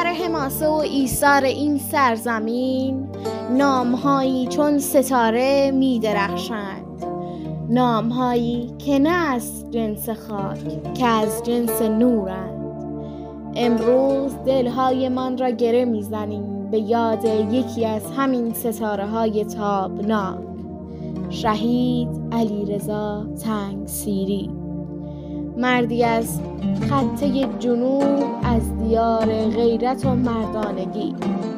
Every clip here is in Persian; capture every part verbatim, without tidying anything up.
حماسه و ایثار این سرزمین نامهایی چون ستاره می درخشند، نامهایی که نه از جنس خاک که از جنس نورند. امروز دلهای من را گره می زنیم به یاد یکی از همین ستاره های تابناک، شهید علیرضا تنگسیری، مردی از خطه جنوب، از دیار غیرت و مردانگی.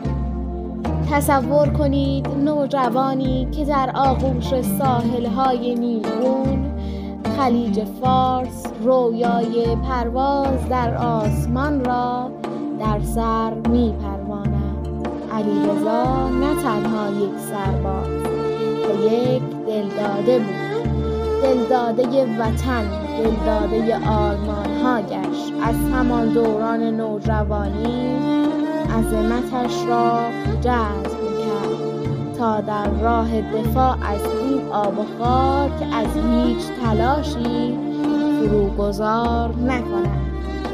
تصور کنید نوجوانی که در آغوش ساحل‌های نیلگون خلیج فارس رویای پرواز در آسمان را در سر می‌پرواند. علیرضا نه تنها یک سرباز و یک دلداده بود، دلداده وطن، دلداده آرمان‌هایش. از همان دوران نوجوانی عظمتش را جذب کرد تا در راه دفاع از این آب و خاک از هیچ تلاشی فروگذار نکند.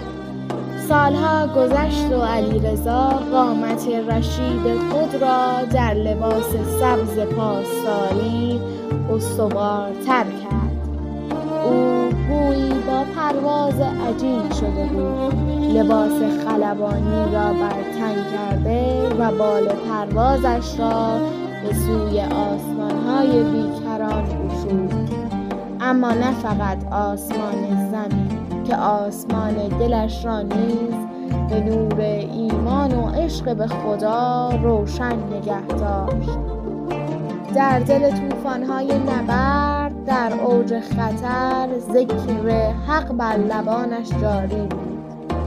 سالها گذشت و علیرضا قامت رشید خود را در لباس سبز پاسداری استوارتر کرد. او گویی با پرواز عجیب شده بود، لباس خلبانی را برتن کرده و بال پروازش را به سوی آسمان‌های بیکران گشود. اما نه فقط آسمان زمین که آسمان دلش را نیز به نور ایمان و عشق به خدا روشن نگه داشت. در دل طوفان‌های نبرد، در اوج خطر، ذکر حق بر لبانش جاری بود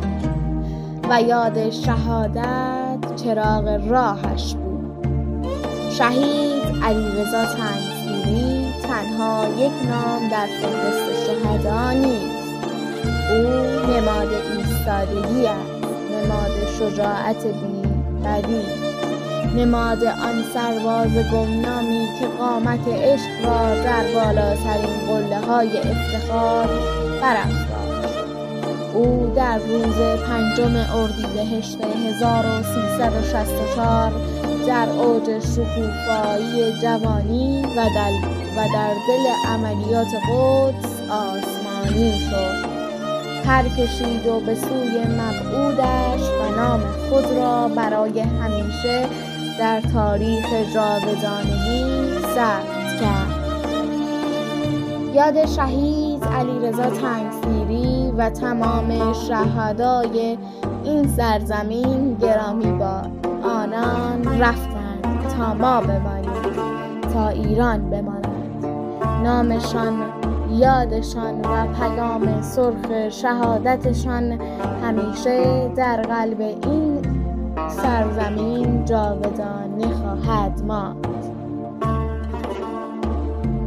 و یاد شهادت چراغ راهش بود. شهید علیرضا تنگسیری تنها یک نام در فهرست شهدا نیست. او نماد ایستادگی است، نماد شجاعت بی‌بدیل، نماد آن سرباز گمنامی که قامت عشق را در بالاترین قله‌های افتخار برافراشت. او در روز پنجم اردیبهشت هزار و سیصد و شصت و چهار در اوج شکوفایی جوانی و در, و در دل عملیات قدس آسمانی شد. پر کشید و به سوی مبعودش و نام خود را برای همیشه در تاریخ جاودانگی ثبت کرد. یاد شهید علیرضا تنگسیری و تمام شهدای این سرزمین گرامی باد. آنان رفتند تا ما بمانیم، تا ایران بماند. نامشان، یادشان و پیام سرخ شهادتشان همیشه در قلب این سرزمین جاودانه خواهد ماند.